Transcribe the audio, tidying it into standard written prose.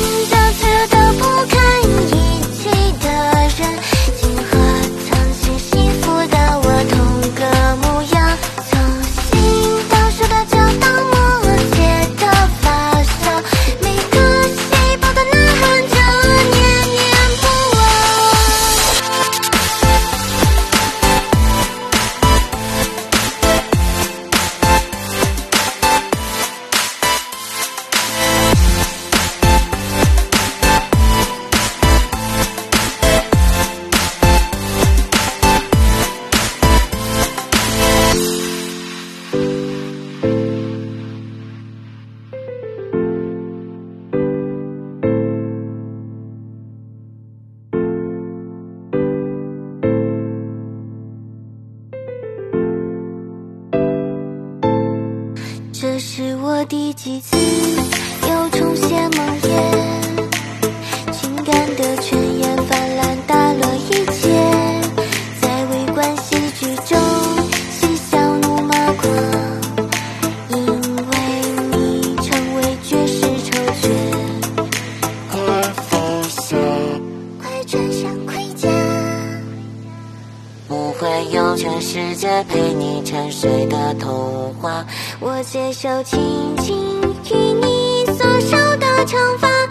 着所有都不堪一击的人，今和曾经幸福的我同个模样。从心到手到脚到末节的发烧，每个细胞都呐喊着念念不忘。这是我第几次又重现梦魇，情感的泉眼泛滥打落一切，在微观戏剧中嬉笑怒骂狂，因为你成为绝世丑角。而飞雪快穿上盔甲，不会有全世界陪你沉睡的童话，我接受轻轻与你所受的惩罚。